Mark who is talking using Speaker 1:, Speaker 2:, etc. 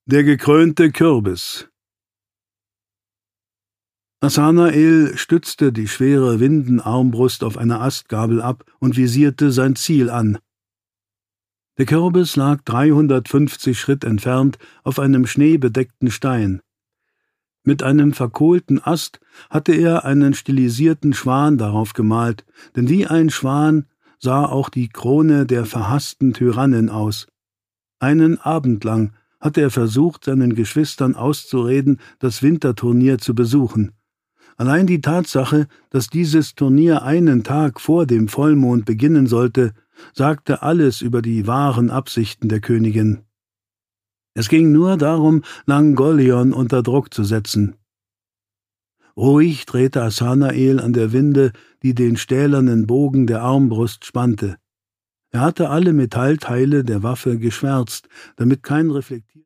Speaker 1: Der gekrönte Kürbis. Nathanael stützte die schwere Windenarmbrust auf einer Astgabel ab und visierte sein Ziel an. Der Kürbis lag 350 Schritt entfernt auf einem schneebedeckten Stein. Mit einem verkohlten Ast hatte er einen stilisierten Schwan darauf gemalt, denn wie ein Schwan sah auch die Krone der verhassten Tyrannin aus. Einen Abend lang hatte er versucht, seinen Geschwistern auszureden, das Winterturnier zu besuchen. Allein die Tatsache, dass dieses Turnier einen Tag vor dem Vollmond beginnen sollte, sagte alles über die wahren Absichten der Königin. Es ging nur darum, Langolion unter Druck zu setzen. Ruhig drehte Nathanael an der Winde, die den stählernen Bogen der Armbrust spannte. Er hatte alle Metallteile der Waffe geschwärzt, damit kein reflektiertes